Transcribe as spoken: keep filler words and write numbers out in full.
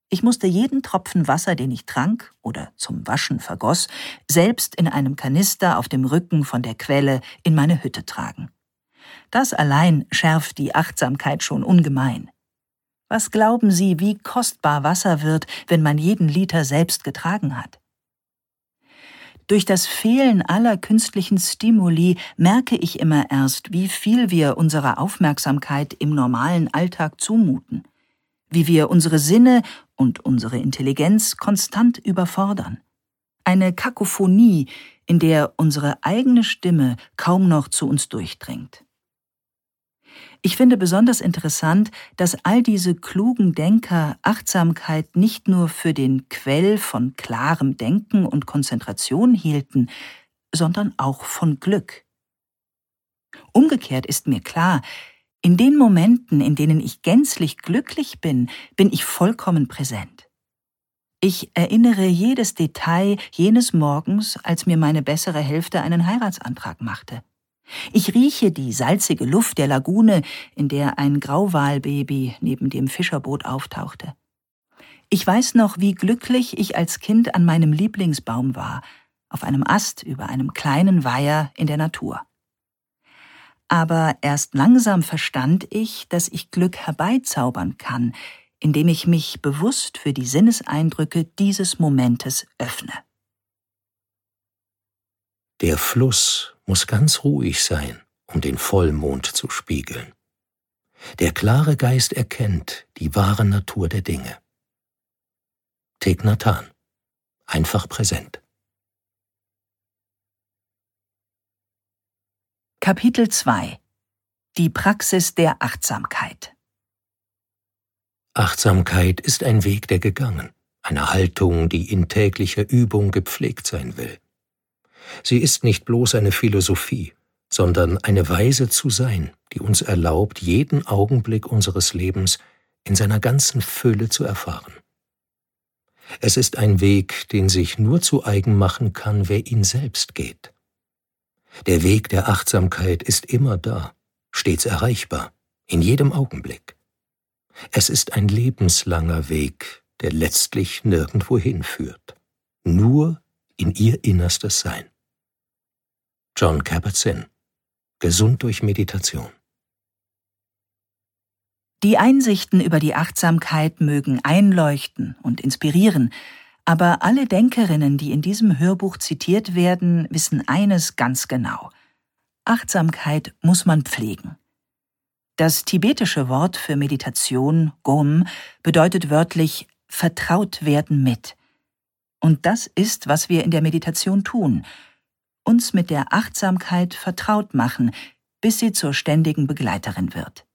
Ich musste jeden Tropfen Wasser, den ich trank oder zum Waschen vergoss, selbst in einem Kanister auf dem Rücken von der Quelle in meine Hütte tragen. Das allein schärft die Achtsamkeit schon ungemein. Was glauben Sie, wie kostbar Wasser wird, wenn man jeden Liter selbst getragen hat? Durch das Fehlen aller künstlichen Stimuli merke ich immer erst, wie viel wir unserer Aufmerksamkeit im normalen Alltag zumuten, wie wir unsere Sinne und unsere Intelligenz konstant überfordern. Eine Kakophonie, in der unsere eigene Stimme kaum noch zu uns durchdringt. Ich finde besonders interessant, dass all diese klugen Denker Achtsamkeit nicht nur für den Quell von klarem Denken und Konzentration hielten, sondern auch von Glück. Umgekehrt ist mir klar, in den Momenten, in denen ich gänzlich glücklich bin, bin ich vollkommen präsent. Ich erinnere jedes Detail jenes Morgens, als mir meine bessere Hälfte einen Heiratsantrag machte. Ich rieche die salzige Luft der Lagune, in der ein Grauwalbaby neben dem Fischerboot auftauchte. Ich weiß noch, wie glücklich ich als Kind an meinem Lieblingsbaum war, auf einem Ast über einem kleinen Weiher in der Natur. Aber erst langsam verstand ich, dass ich Glück herbeizaubern kann, indem ich mich bewusst für die Sinneseindrücke dieses Momentes öffne. Der Fluss muss ganz ruhig sein, um den Vollmond zu spiegeln. Der klare Geist erkennt die wahre Natur der Dinge. Thich Nhat Hanh. Einfach präsent. Kapitel zwei. Die Praxis der Achtsamkeit. Achtsamkeit ist ein Weg der gegangen, eine Haltung, die in täglicher Übung gepflegt sein will. Sie ist nicht bloß eine Philosophie, sondern eine Weise zu sein, die uns erlaubt, jeden Augenblick unseres Lebens in seiner ganzen Fülle zu erfahren. Es ist ein Weg, den sich nur zu eigen machen kann, wer ihn selbst geht. Der Weg der Achtsamkeit ist immer da, stets erreichbar, in jedem Augenblick. Es ist ein lebenslanger Weg, der letztlich nirgendwo hinführt, nur in ihr innerstes Sein. Jon Kabat-Zinn. Gesund durch Meditation. Die Einsichten über die Achtsamkeit mögen einleuchten und inspirieren, aber alle Denkerinnen, die in diesem Hörbuch zitiert werden, wissen eines ganz genau: Achtsamkeit muss man pflegen. Das tibetische Wort für Meditation, Gom, bedeutet wörtlich vertraut werden mit. Und das ist, was wir in der Meditation tun: uns mit der Achtsamkeit vertraut machen, bis sie zur ständigen Begleiterin wird.